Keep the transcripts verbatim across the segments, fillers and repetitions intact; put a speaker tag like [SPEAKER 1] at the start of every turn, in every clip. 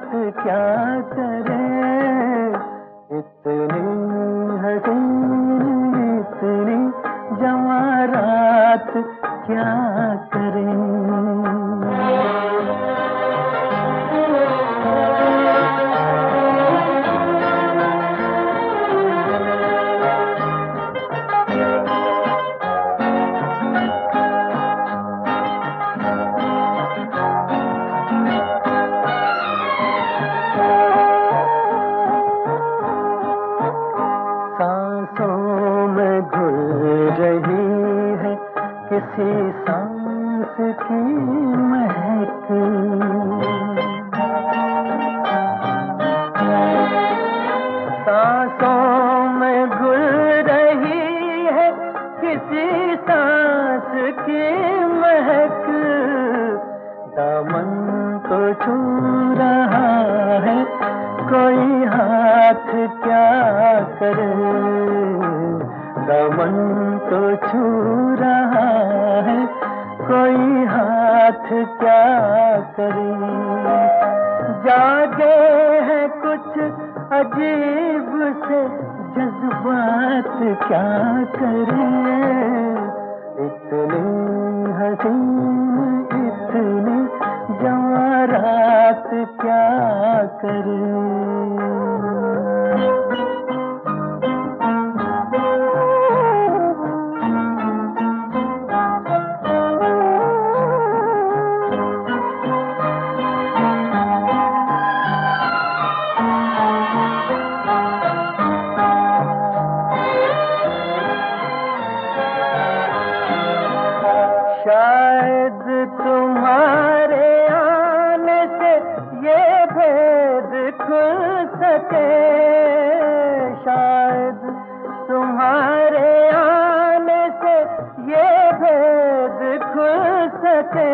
[SPEAKER 1] क्या करें, इतनी हसीन इतनी जवारात क्या करें। किसी सांस की महक, सांसों में घुल रही है किसी सांस की महक, दामन को छू रहा है कोई हाथ क्या करे, दामन को छू रहा है कोई हाथ क्या करे। जागे हैं कुछ अजीब से जज्बात क्या करें, इतनी हसीन इतनी जवारात क्या करें। शायद तुम्हारे आने से ये भेद खुल सके, शायद तुम्हारे आने से ये भेद खुल सके।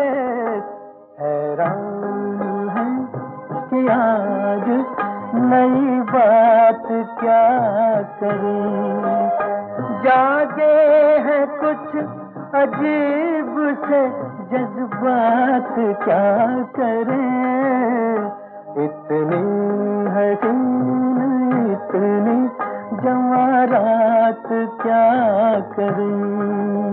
[SPEAKER 1] हैरान है कि आज नई बात क्या करें, जागे हैं कुछ अजीब से जज्बात क्या करें, इतनी हसीन इतनी जवारात क्या करें।